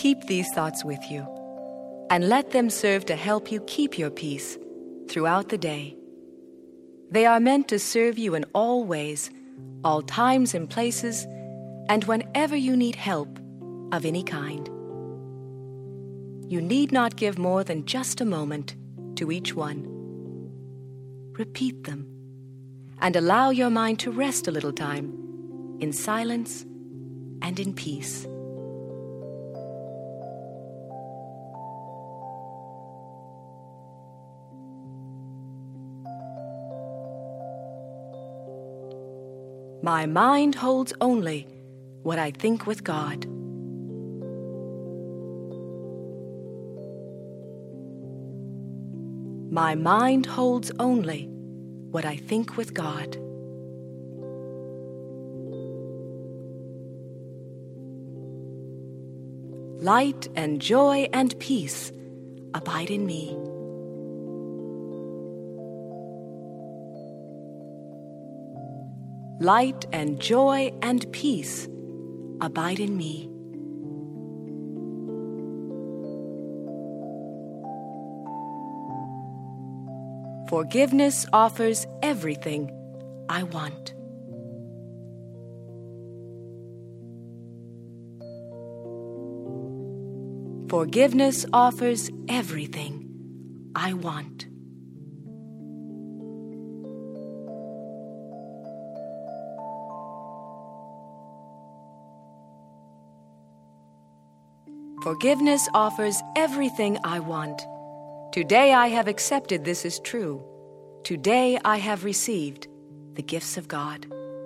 Keep these thoughts with you, and let them serve to help you keep your peace throughout the day. They are meant to serve you in all ways, all times and places, and whenever you need help of any kind. You need not give more than just a moment to each one. Repeat them, and allow your mind to rest a little time in silence and in peace. My mind holds only what I think with God. My mind holds only what I think with God. Light and joy and peace abide in me. Light and joy and peace abide in me. Forgiveness offers everything I want. Forgiveness offers everything I want. Forgiveness offers everything I want. Today I have accepted this is true. Today I have received the gifts of God.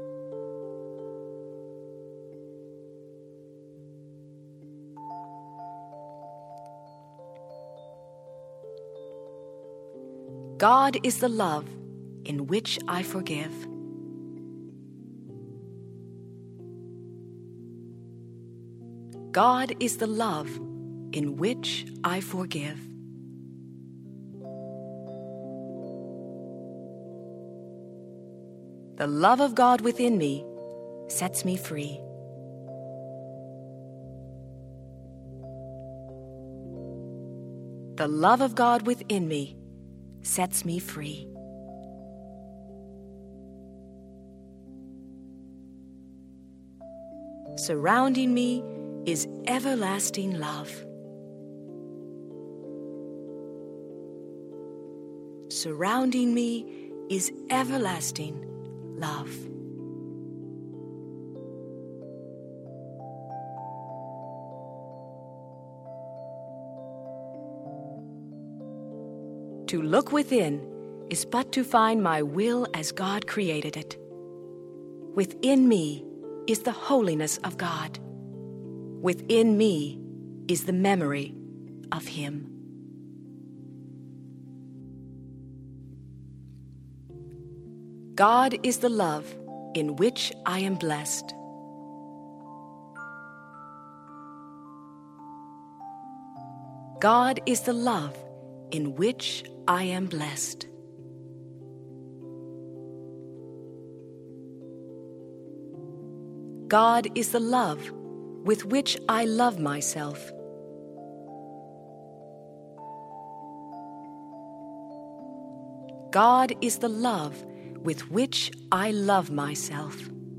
God is the love in which I forgive. God is the love in which I forgive. The love of God within me sets me free. The love of God within me sets me free. Surrounding me is everlasting love. Surrounding me is everlasting love. To look within is but to find my will as God created it. Within me is the holiness of God. Within me is the memory of Him. God is the love in which I am blessed. God is the love in which I am blessed. God is the love with which I love myself. God is the love with which I love myself.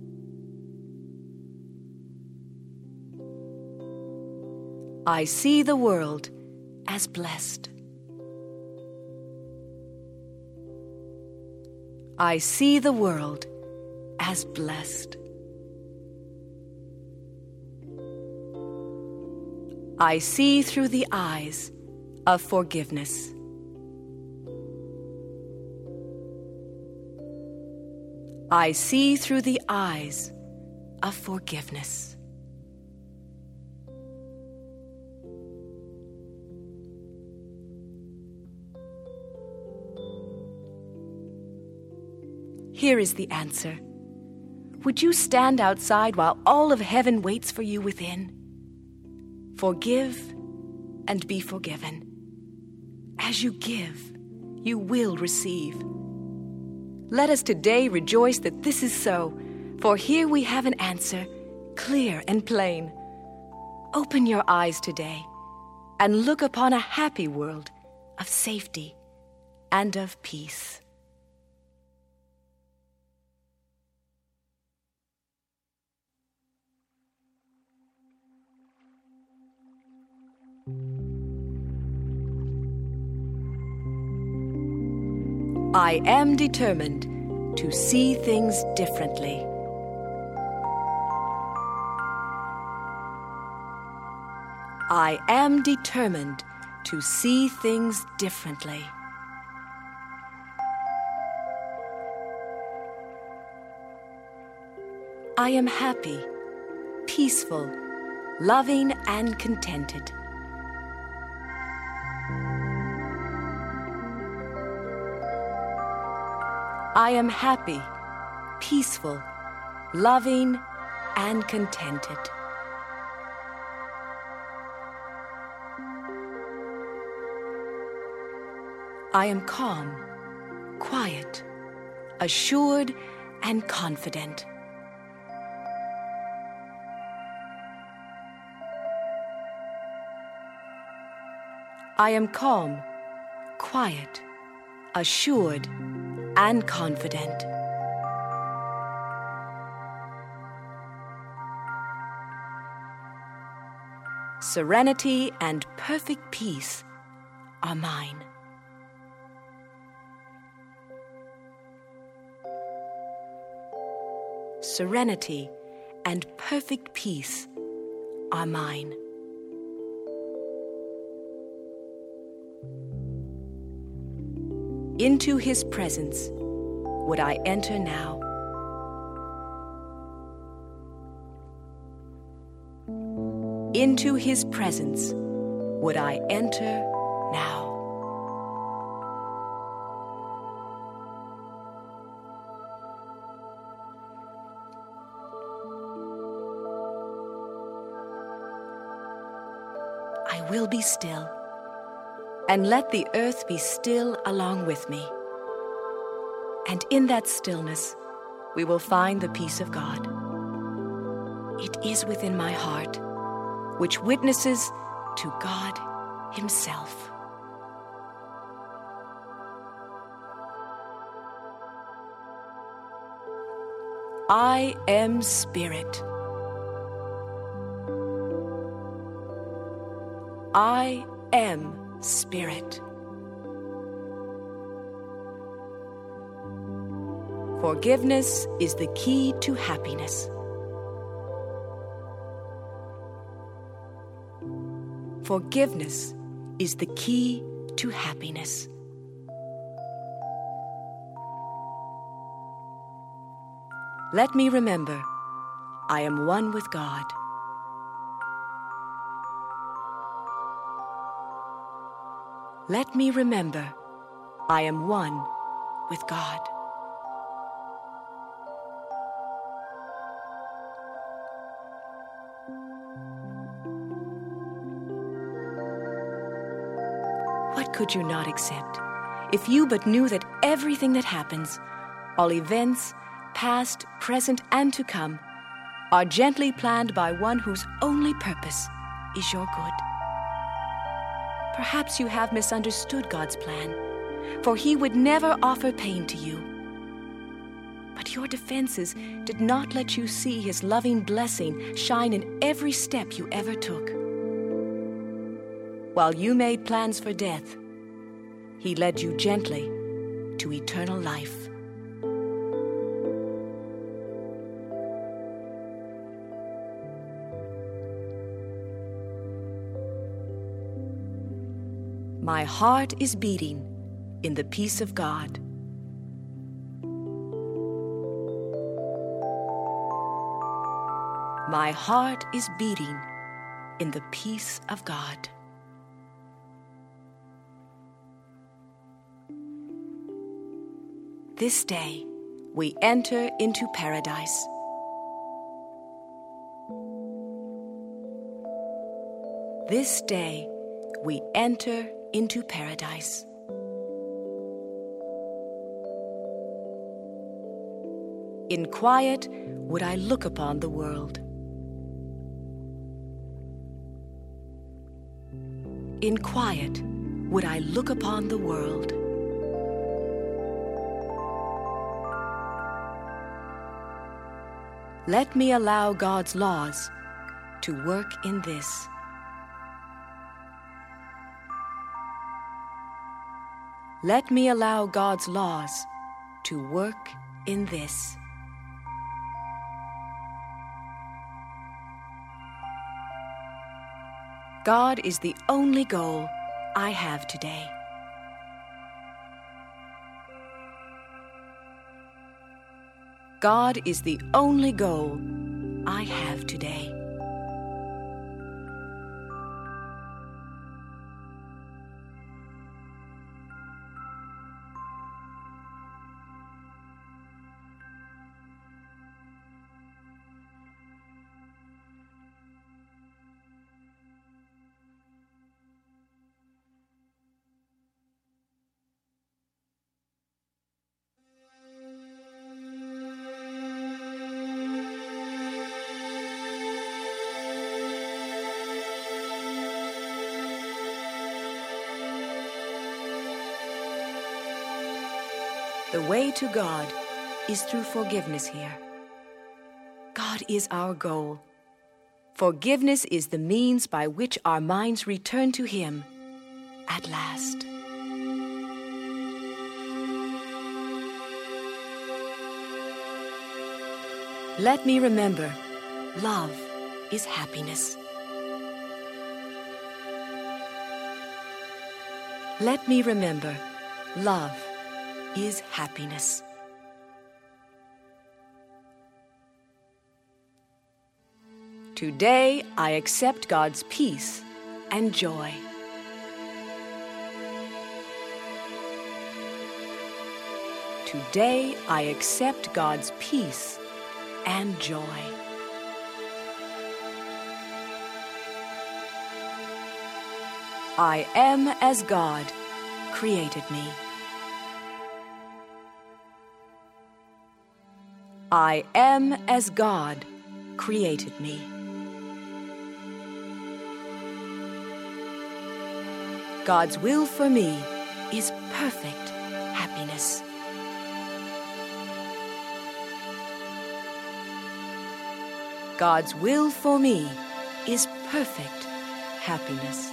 I see the world as blessed. I see the world as blessed. I see through the eyes of forgiveness. I see through the eyes of forgiveness. Here is the answer. Would you stand outside while all of heaven waits for you within? Forgive and be forgiven. As you give, you will receive. Let us today rejoice that this is so, for here we have an answer, clear and plain. open your eyes today and look upon a happy world of safety and of peace. I am determined to see things differently. I am determined to see things differently. I am happy, peaceful, loving, and contented. I am happy, peaceful, loving, and contented. I am calm, quiet, assured, and confident. I am calm, quiet, assured, and confident. Serenity and perfect peace are mine. Serenity and perfect peace are mine. Into his presence would I enter now. Into his presence would I enter now. I will be still, and let the earth be still along with me. And in that stillness, we will find the peace of God. It is within my heart, which witnesses to God Himself. I am spirit. I am spirit. Forgiveness is the key to happiness. Forgiveness is the key to happiness. Let me remember, I am one with God. Let me remember, I am one with God. What could you not accept if you but knew that everything that happens, all events, past, present, and to come, are gently planned by one whose only purpose is your good? Perhaps you have misunderstood God's plan, for He would never offer pain to you. But your defenses did not let you see His loving blessing shine in every step you ever took. While you made plans for death, He led you gently to eternal life. My heart is beating in the peace of God. My heart is beating in the peace of God. This day we enter into paradise. This day we enter into paradise. In quiet would I look upon the world. in quiet would I look upon the world. Let me allow God's laws to work in this. Let me allow God's laws to work in this. God is the only goal I have today. God is the only goal I have today. The way to God is through forgiveness here. God is our goal. Forgiveness is the means by which our minds return to Him at last. Let me remember, love is happiness. Let me remember, love is happiness. Today, I accept God's peace and joy. Today, I accept God's peace and joy. I am as God created me. I am as God created me. God's will for me is perfect happiness. God's will for me is perfect happiness.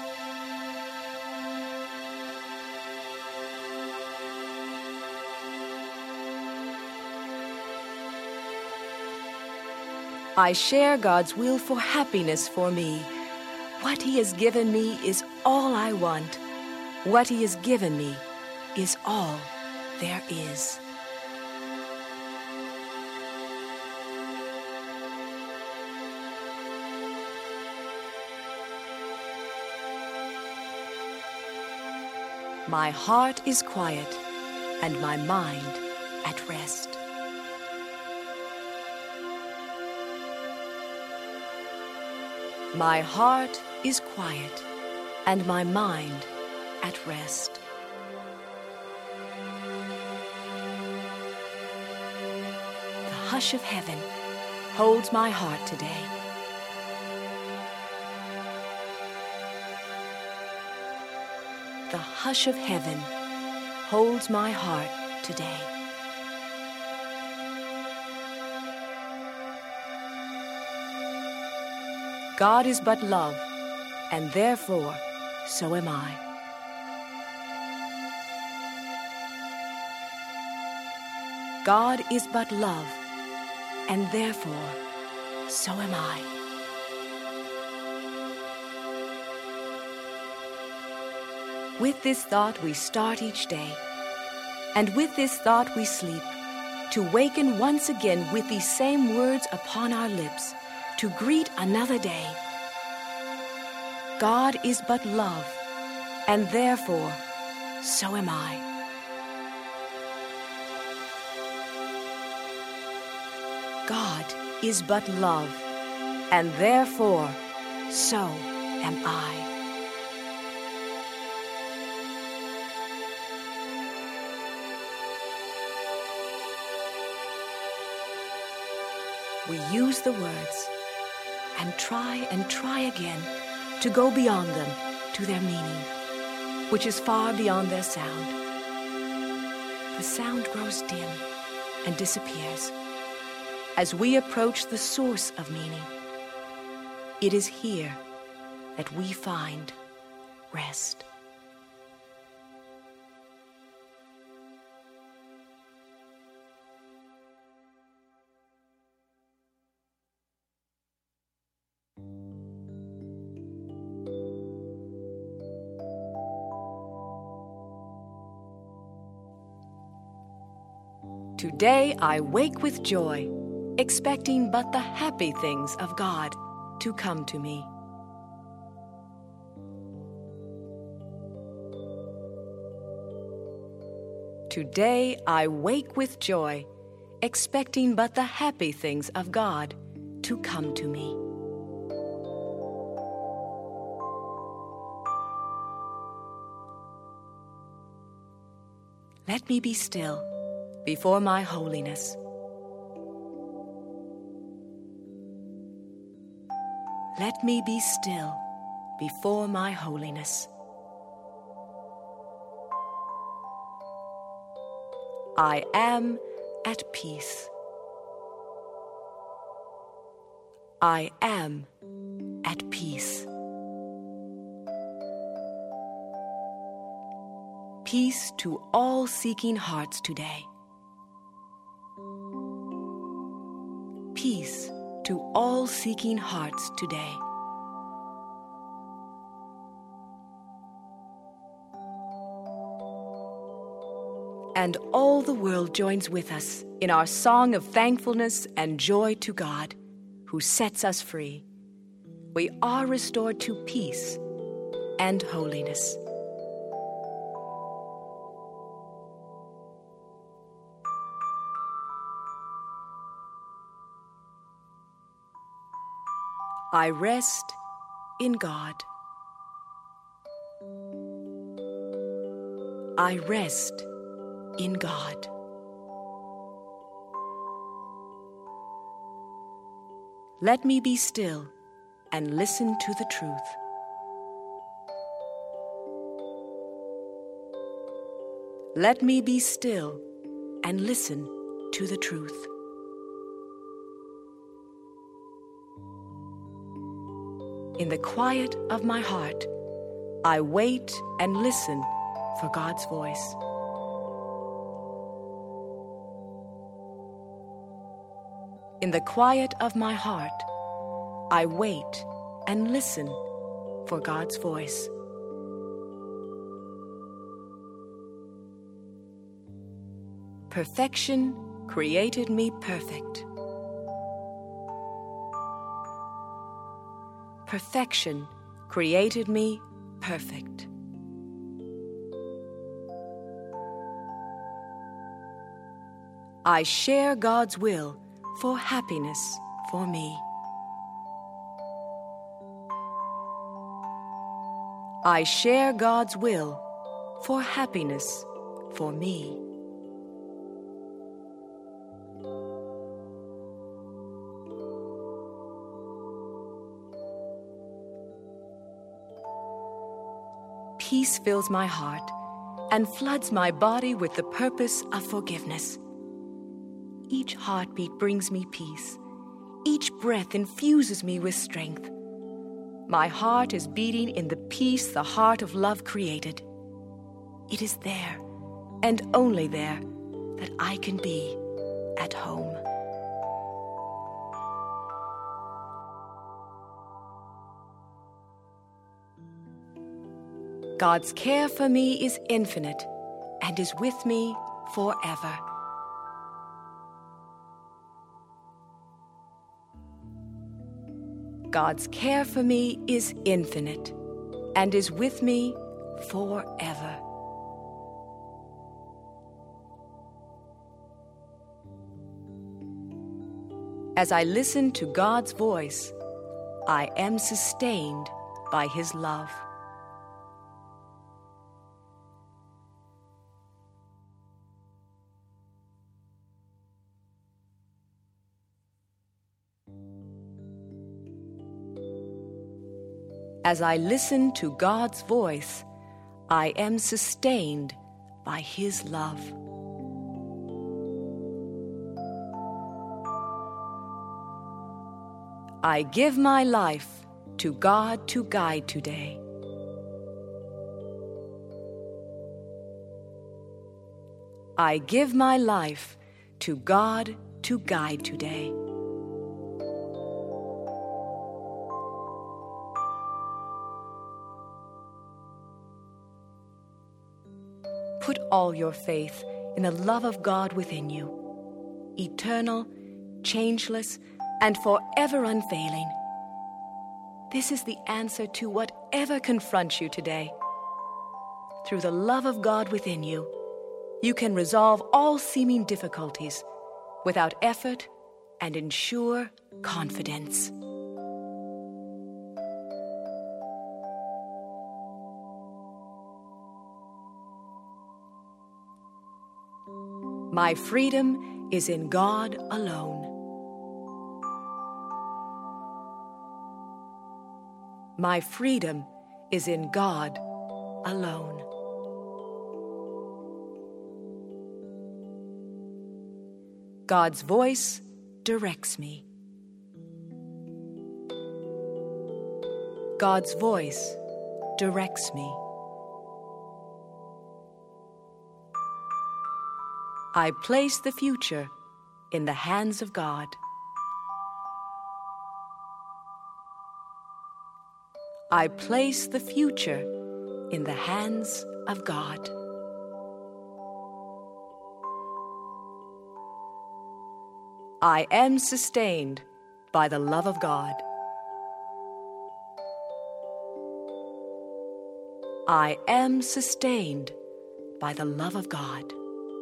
I share God's will for happiness for me. What He has given me is all I want. What He has given me is all there is. My heart is quiet and my mind at rest. My heart is quiet and my mind at rest. The hush of heaven holds my heart today. The hush of heaven holds my heart today. God is but love, and therefore, so am I. God is but love, and therefore, so am I. With this thought we start each day, and with this thought we sleep, to waken once again with these same words upon our lips, to greet another day. God is but love, and therefore, so am I. God is but love, and therefore, so am I. We use the words and try again to go beyond them to their meaning, which is far beyond their sound. The sound grows dim and disappears as we approach the source of meaning. It is here that we find rest. Today I wake with joy, expecting but the happy things of God to come to me. Today I wake with joy, expecting but the happy things of God to come to me. Let me be still before my holiness. Let me be still before my holiness. I am at peace. I am at peace. Peace to all seeking hearts today. Peace to all seeking hearts today. And all the world joins with us in our song of thankfulness and joy to God, who sets us free. We are restored to peace and holiness. I rest in God. I rest in God. Let me be still and listen to the truth. Let me be still and listen to the truth. In the quiet of my heart, I wait and listen for God's voice. In the quiet of my heart, I wait and listen for God's voice. Perfection created me perfect. Perfection created me perfect. I share God's will for happiness for me. I share God's will for happiness for me. Peace fills my heart and floods my body with the purpose of forgiveness. Each heartbeat brings me peace. Each breath infuses me with strength. My heart is beating in the peace the heart of love created. It is there, and only there, that I can be at home. God's care for me is infinite and is with me forever. God's care for me is infinite and is with me forever. As I listen to God's voice, I am sustained by His love. As I listen to God's voice, I am sustained by His love. I give my life to God to guide today. I give my life to God to guide today. Put all your faith in the love of God within you, eternal, changeless, and forever unfailing. This is the answer to whatever confronts you today. Through the love of God within you, you can resolve all seeming difficulties without effort and ensure confidence. My freedom is in God alone. My freedom is in God alone. God's voice directs me. God's voice directs me. I place the future in the hands of God. I place the future in the hands of God. I am sustained by the love of God. I am sustained by the love of God.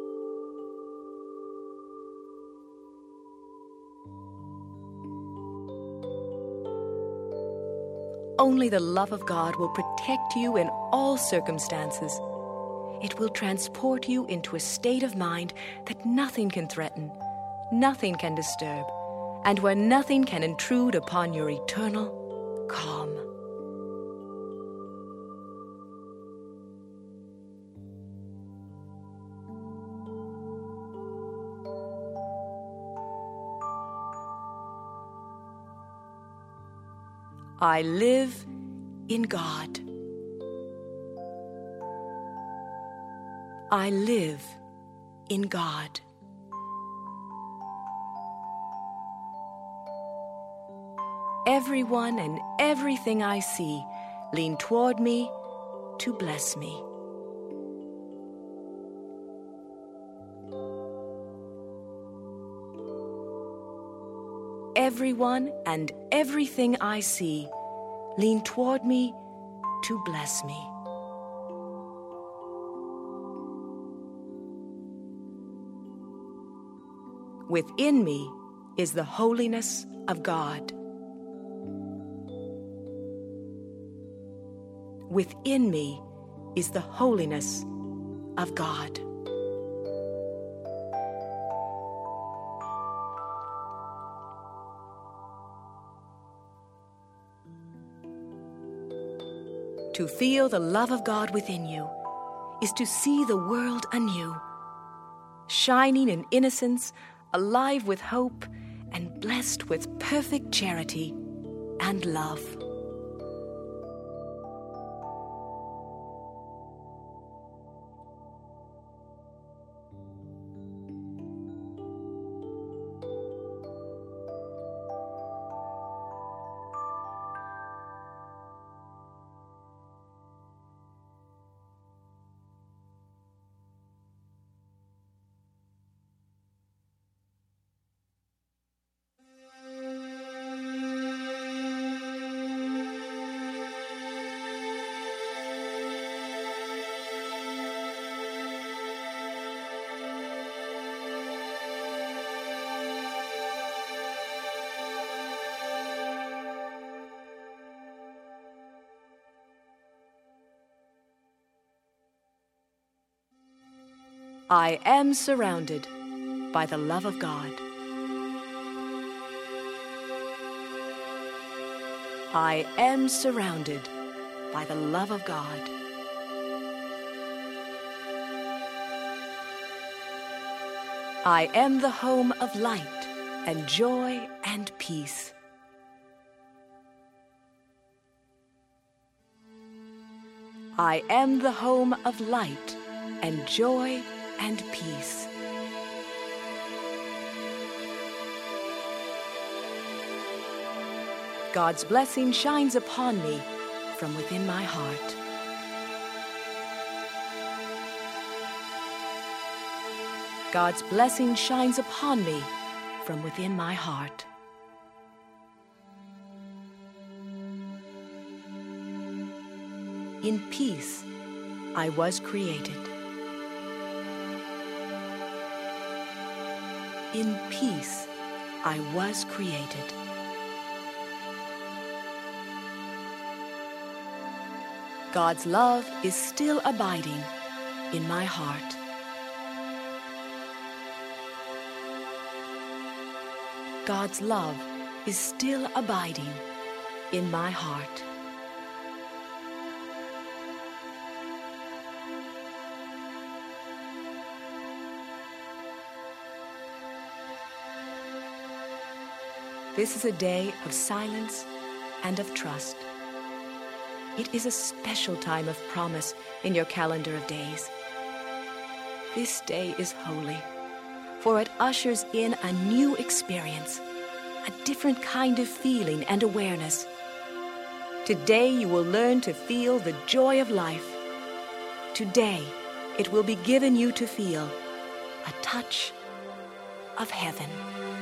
Only the love of God will protect you in all circumstances. It will transport you into a state of mind that nothing can threaten, nothing can disturb, and where nothing can intrude upon your eternal calm. I live in God. I live in God. Everyone and everything I see lean toward me to bless me. Everyone and everything I see lean toward me to bless me. Within me is the holiness of God. Within me is the holiness of God. To feel the love of God within you is to see the world anew, shining in innocence, alive with hope, and blessed with perfect charity and love. I am surrounded by the love of God. I am surrounded by the love of God. I am the home of light and joy and peace. I am the home of light and joy and peace. God's blessing shines upon me from within my heart. God's blessing shines upon me from within my heart. In peace, I was created. In peace, I was created. God's love is still abiding in my heart. God's love is still abiding in my heart. This is a day of silence and of trust. It is a special time of promise in your calendar of days. This day is holy, for it ushers in a new experience, a different kind of feeling and awareness. Today you will learn to feel the joy of life. Today it will be given you to feel a touch of heaven.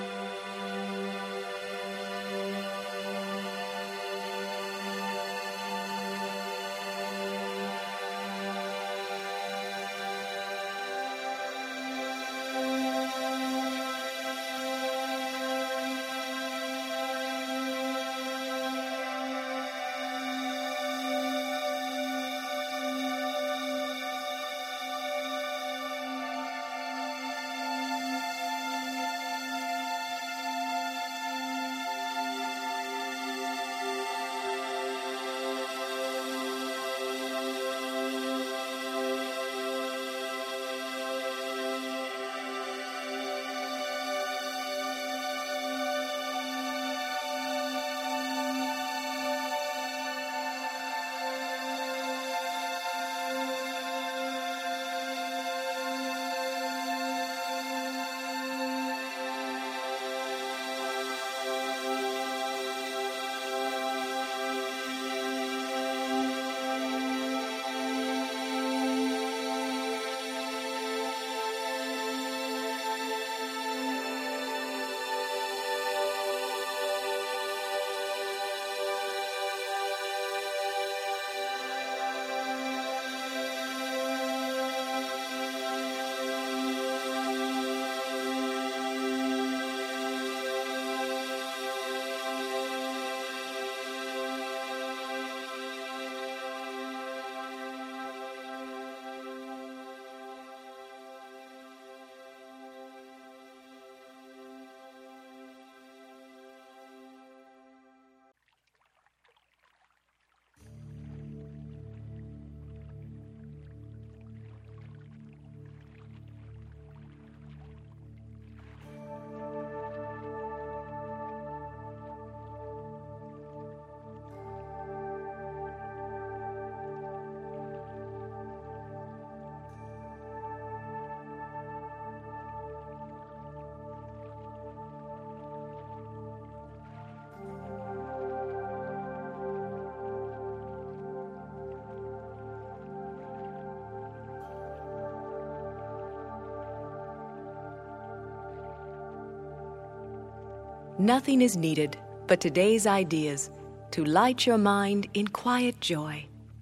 Nothing is needed but today's ideas to light your mind in quiet joy.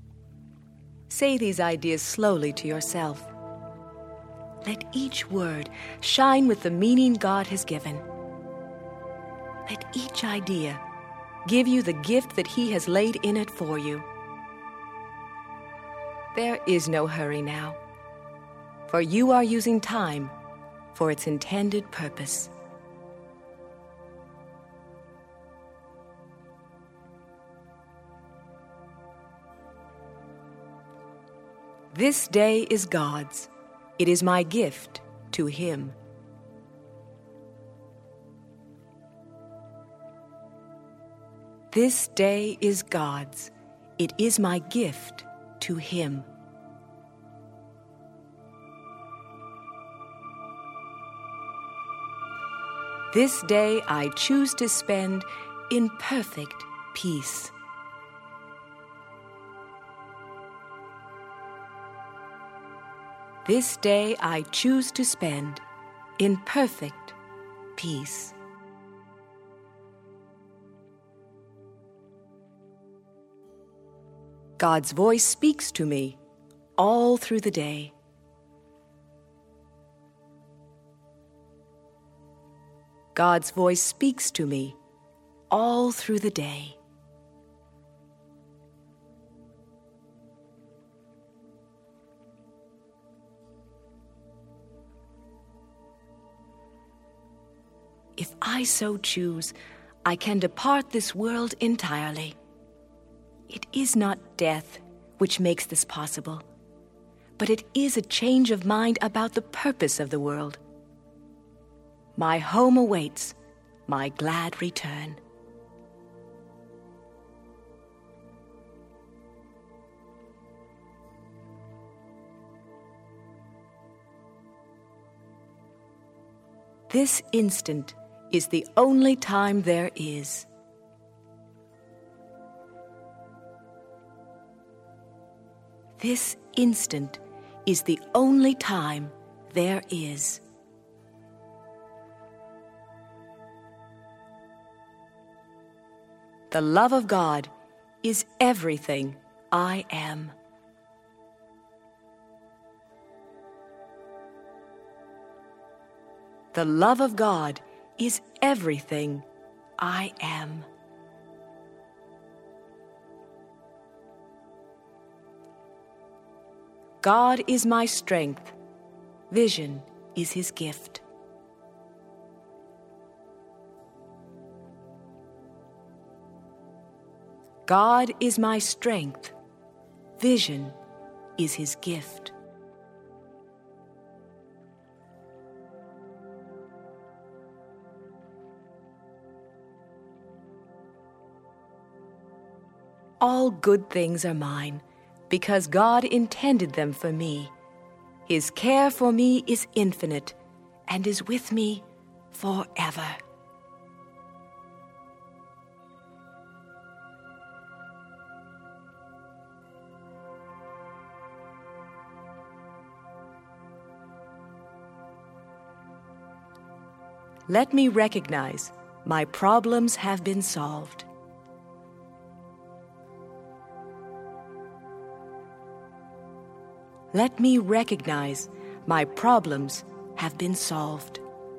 Say these ideas slowly to yourself. Let each word shine with the meaning God has given. Let each idea give you the gift that He has laid in it for you. There is no hurry now, for you are using time for its intended purpose. This day is God's. It is my gift to Him. This day is God's. It is my gift to Him. This day I choose to spend in perfect peace. This day I choose to spend in perfect peace. God's voice speaks to me all through the day. God's voice speaks to me all through the day. If I so choose, I can depart this world entirely. It is not death which makes this possible, but it is a change of mind about the purpose of the world. My home awaits my glad return. This instant is the only time there is. This instant is the only time there is. The love of God is everything I am. The love of God is everything I am. God is my strength. Vision is His gift. God is my strength. Vision is His gift. All good things are mine, because God intended them for me. His care for me is infinite and is with me forever. Let me recognize my problems have been solved. Let me recognize my problems have been solved.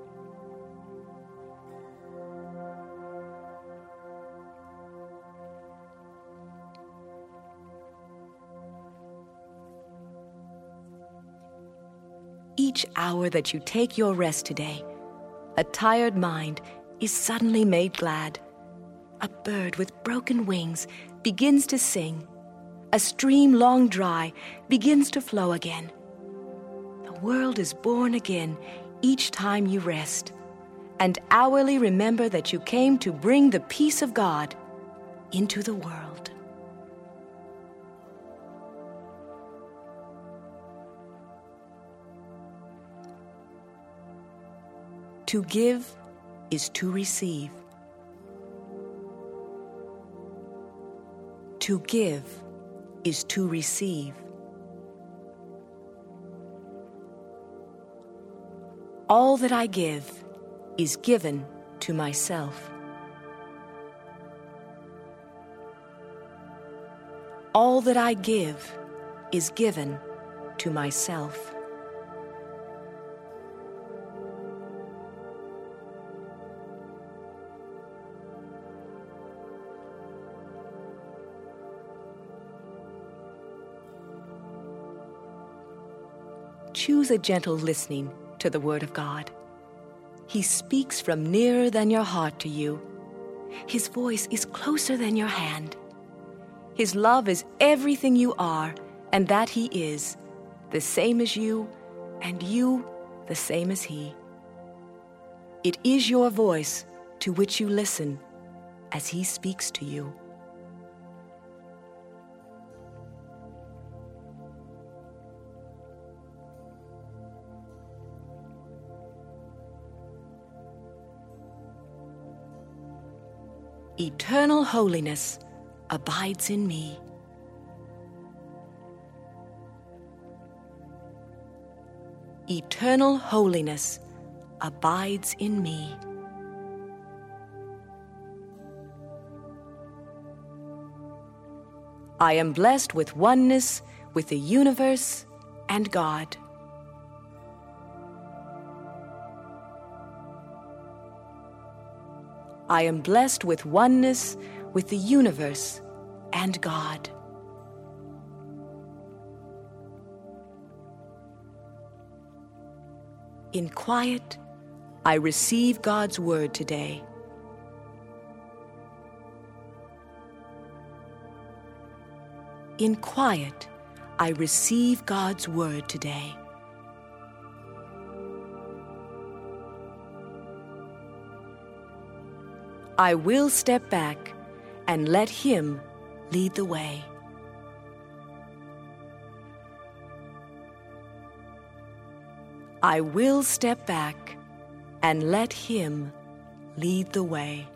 Each hour that you take your rest today, a tired mind is suddenly made glad. A bird with broken wings begins to sing. A stream long dry begins to flow again. The world is born again each time you rest, and hourly remember that you came to bring the peace of God into the world. To give is to receive. To give is to receive. All that I give is given to myself. All that I give is given to myself. Choose a gentle listening to the Word of God. He speaks from nearer than your heart to you. His voice is closer than your hand. His love is everything you are and that He is, the same as you, and you the same as He. It is your voice to which you listen as He speaks to you. Eternal holiness abides in me. Eternal holiness abides in me. I am blessed with oneness with the universe and God. I am blessed with oneness with the universe and God. In quiet, I receive God's word today. In quiet, I receive God's word today. I will step back and let Him lead the way. I will step back and let Him lead the way.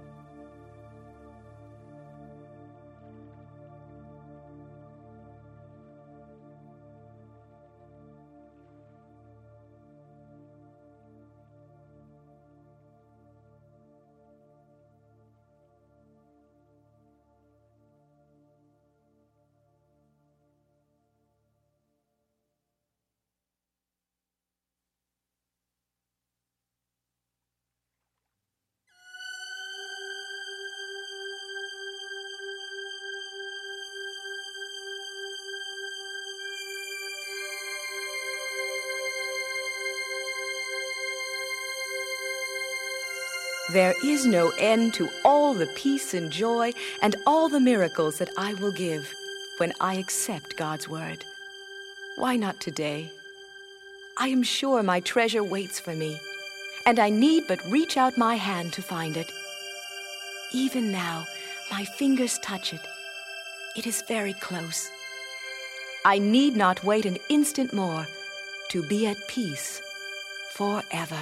There is no end to all the peace and joy and all the miracles that I will give when I accept God's word. Why not today? I am sure my treasure waits for me, and I need but reach out my hand to find it. Even now, my fingers touch it. It is very close. I need not wait an instant more to be at peace forever.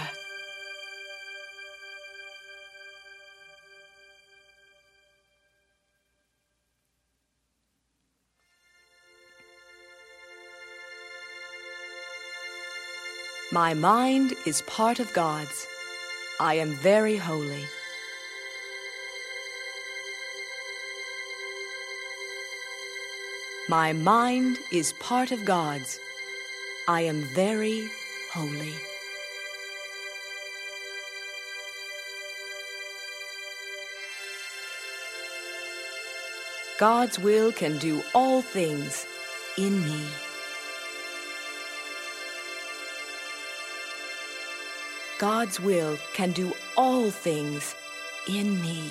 My mind is part of God's. I am very holy. My mind is part of God's. I am very holy. God's will can do all things in me. God's will can do all things in me.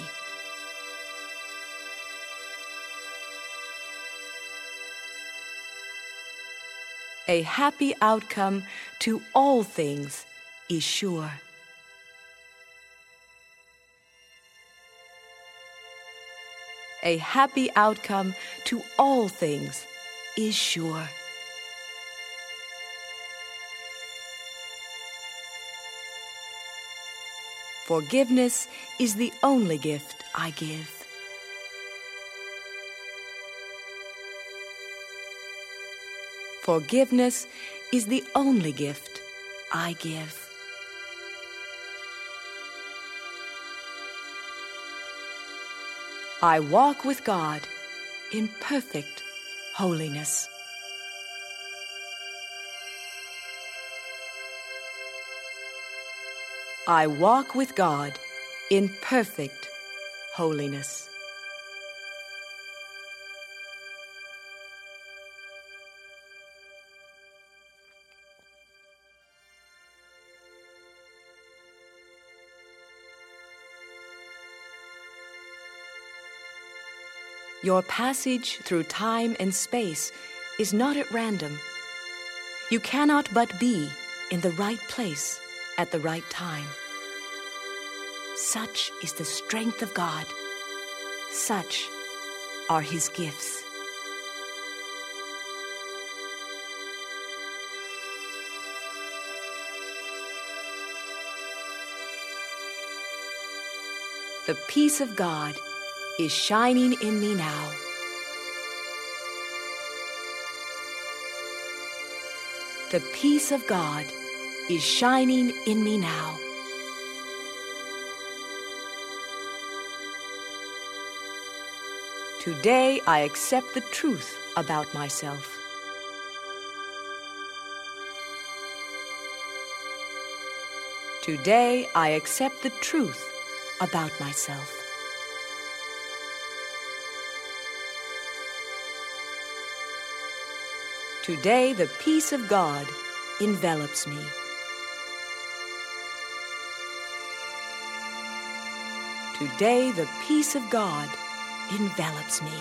A happy outcome to all things is sure. A happy outcome to all things is sure. Forgiveness is the only gift I give. Forgiveness is the only gift I give. I walk with God in perfect holiness. I walk with God in perfect holiness. Your passage through time and space is not at random. You cannot but be in the right place at the right time. Such is the strength of God. Such are His gifts. The peace of God is shining in me now. The peace of God is shining in me now. Today I accept the truth about myself. Today I accept the truth about myself. Today the peace of God envelops me. Today the peace of God envelops me.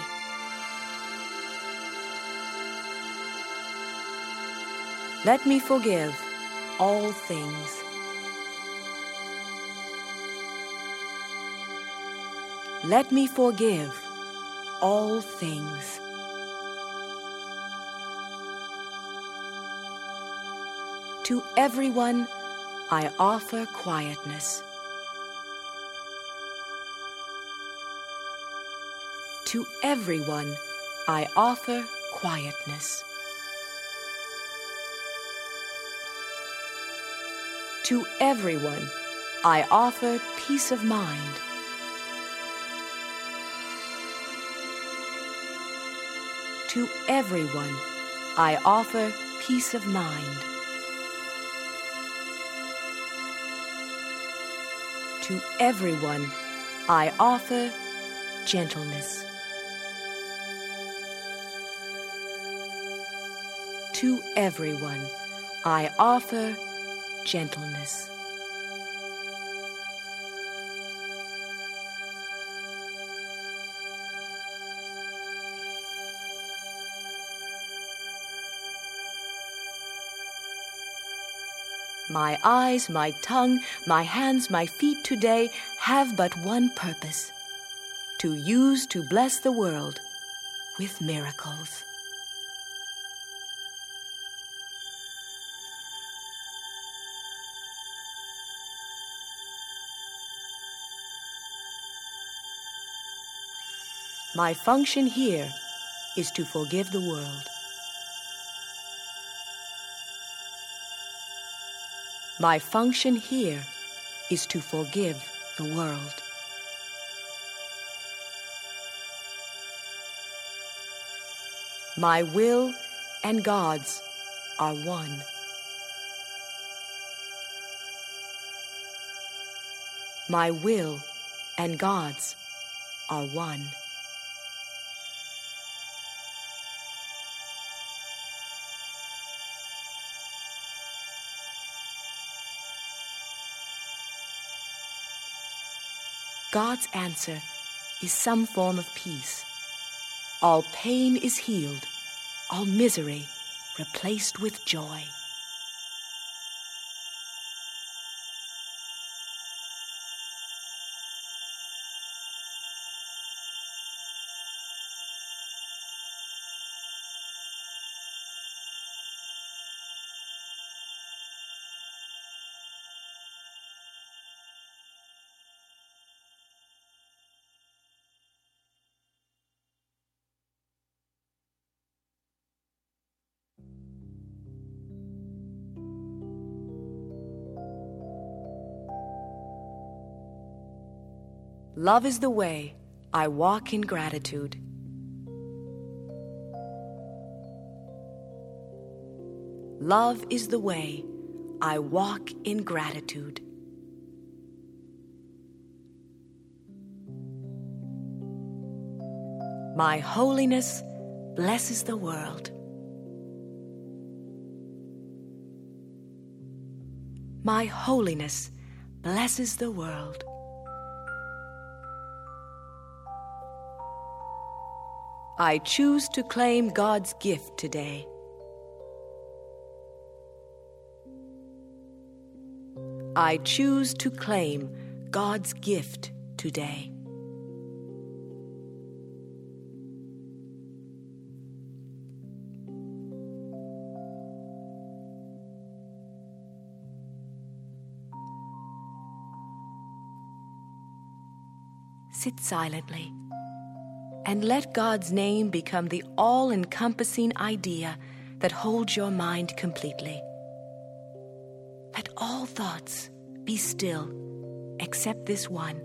Let me forgive all things. Let me forgive all things. To everyone, I offer quietness. To everyone, I offer quietness. To everyone, I offer peace of mind. To everyone, I offer peace of mind. To everyone, I offer gentleness. To everyone, I offer gentleness. My eyes, my tongue, my hands, my feet today have but one purpose: to use to bless the world with miracles. My function here is to forgive the world. My function here is to forgive the world. My will and God's are one. My will and God's are one. God's answer is some form of peace. All pain is healed, all misery replaced with joy. Love is the way I walk in gratitude. Love is the way I walk in gratitude. My holiness blesses the world. My holiness blesses the world. I choose to claim God's gift today. I choose to claim God's gift today. Sit silently and let God's name become the all-encompassing idea that holds your mind completely. Let all thoughts be still except this one.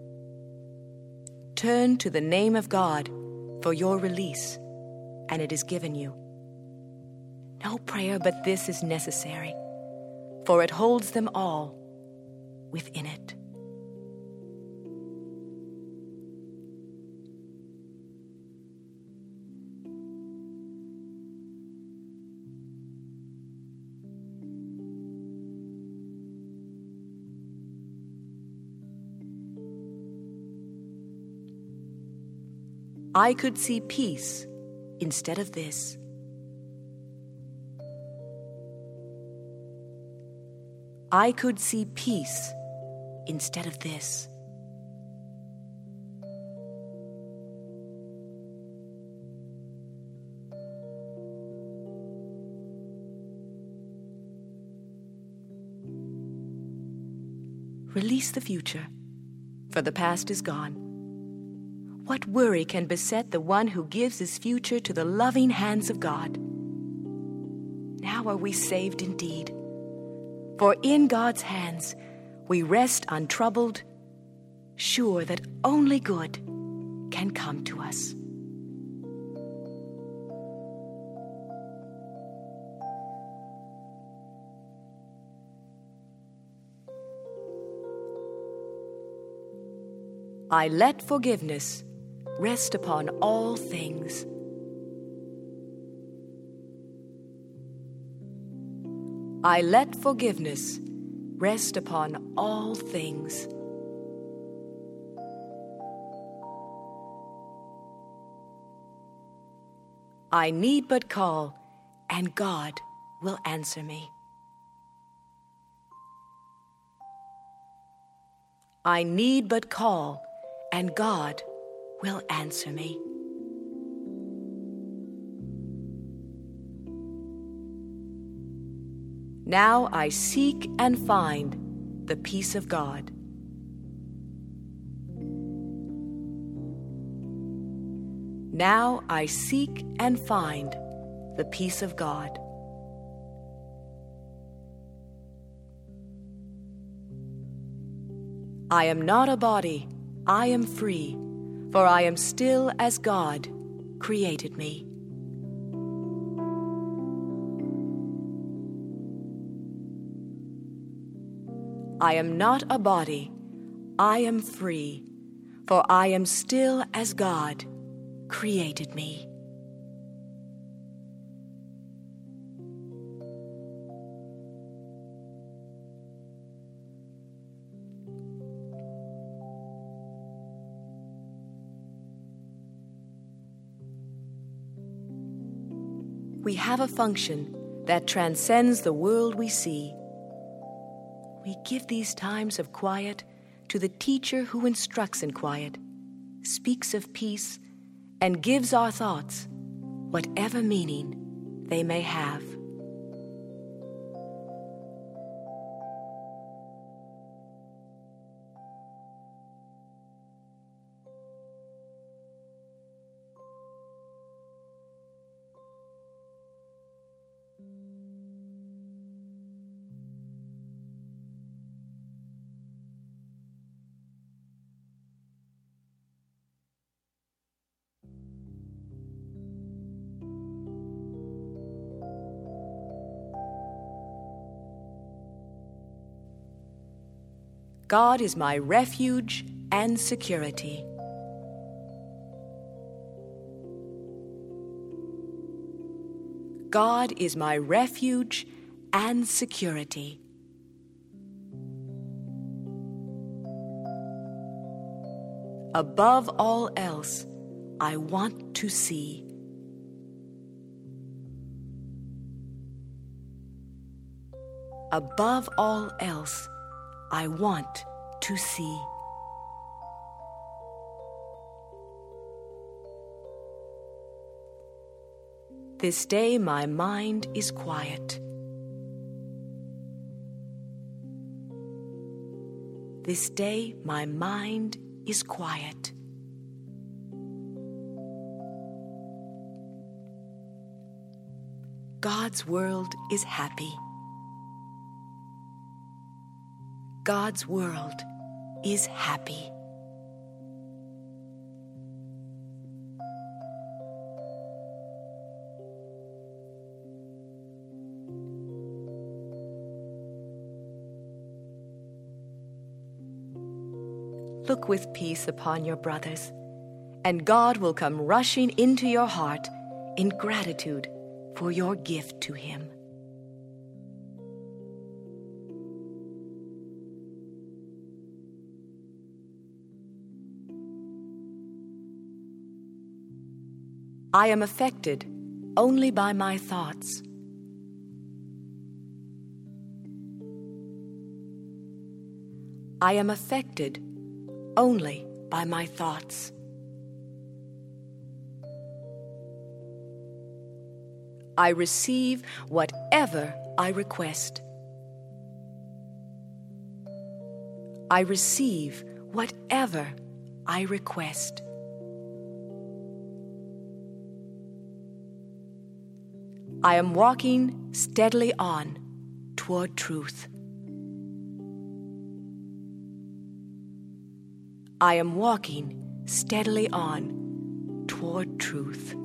Turn to the name of God for your release, and it is given you. No prayer but this is necessary, for it holds them all within it. I could see peace instead of this. I could see peace instead of this. Release the future, for the past is gone. What worry can beset the one who gives his future to the loving hands of God? Now are we saved indeed, for in God's hands we rest untroubled, sure that only good can come to us. I let forgiveness rest upon all things. I let forgiveness rest upon all things. I need but call, and God will answer me. I need but call, and God will answer me. Now I seek and find the peace of God. Now I seek and find the peace of God. I am not a body, I am free, for I am still as God created me. I am not a body, I am free, for I am still as God created me. We have a function that transcends the world we see. We give these times of quiet to the teacher who instructs in quiet, speaks of peace, and gives our thoughts whatever meaning they may have. God is my refuge and security. God is my refuge and security. Above all else, I want to see. Above all else, I want to see. This day my mind is quiet. This day my mind is quiet. God's world is happy. God's world is happy. Look with peace upon your brothers, and God will come rushing into your heart in gratitude for your gift to Him. I am affected only by my thoughts. I am affected only by my thoughts. I receive whatever I request. I receive whatever I request. I am walking steadily on toward truth. I am walking steadily on toward truth.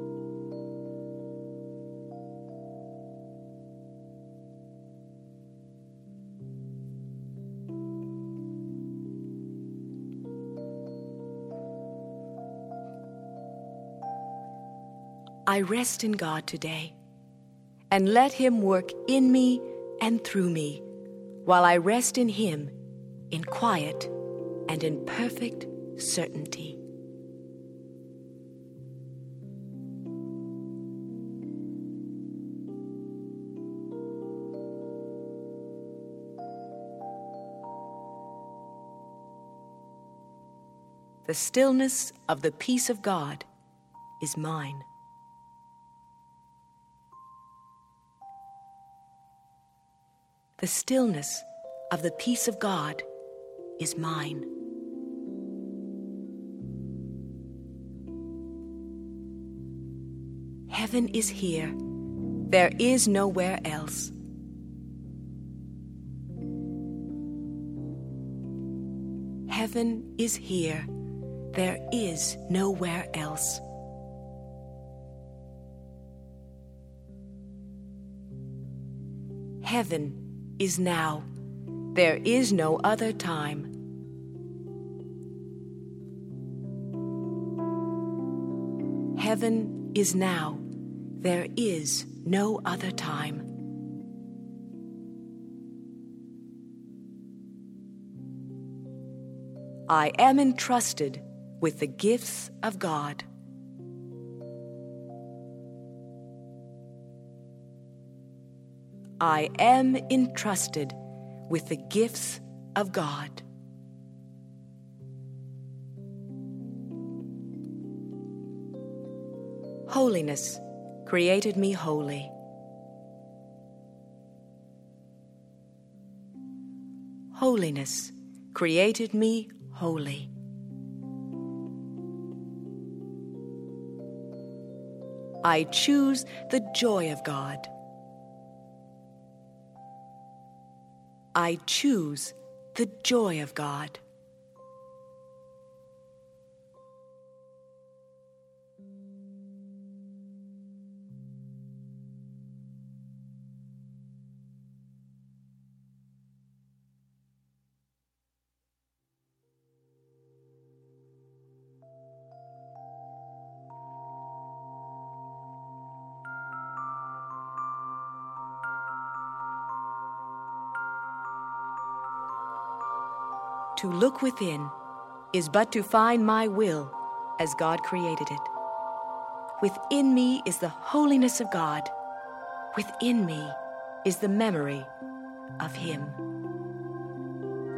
I rest in God today, and let Him work in me and through me, while I rest in Him in quiet and in perfect certainty. The stillness of the peace of God is mine. The stillness of the peace of God is mine. Heaven is here. There is nowhere else. Heaven is here. There is nowhere else. Heaven is now. There is no other time. Heaven is now. There is no other time. I am entrusted with the gifts of God. I am entrusted with the gifts of God. Holiness created me holy. Holiness created me holy. I choose the joy of God. I choose the joy of God. To look within is but to find my will as God created it. Within me is the holiness of God. Within me is the memory of Him.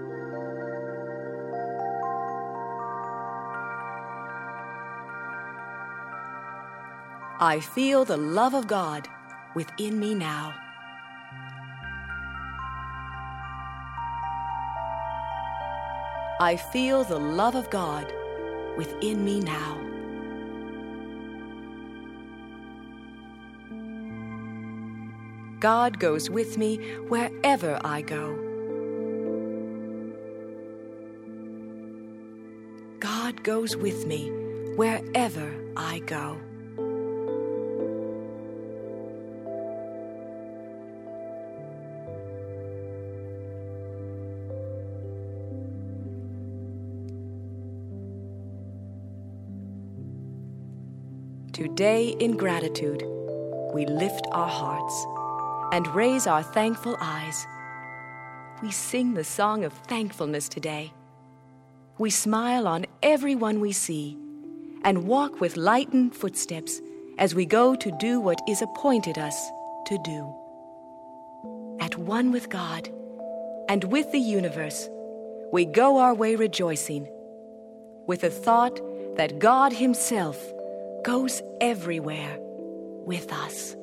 I feel the love of God within me now. I feel the love of God within me now. God goes with me wherever I go. God goes with me wherever I go. Today, in gratitude, we lift our hearts and raise our thankful eyes. We sing the song of thankfulness today. We smile on everyone we see and walk with lightened footsteps as we go to do what is appointed us to do. At one with God and with the universe, we go our way rejoicing, with the thought that God Himself goes everywhere with us.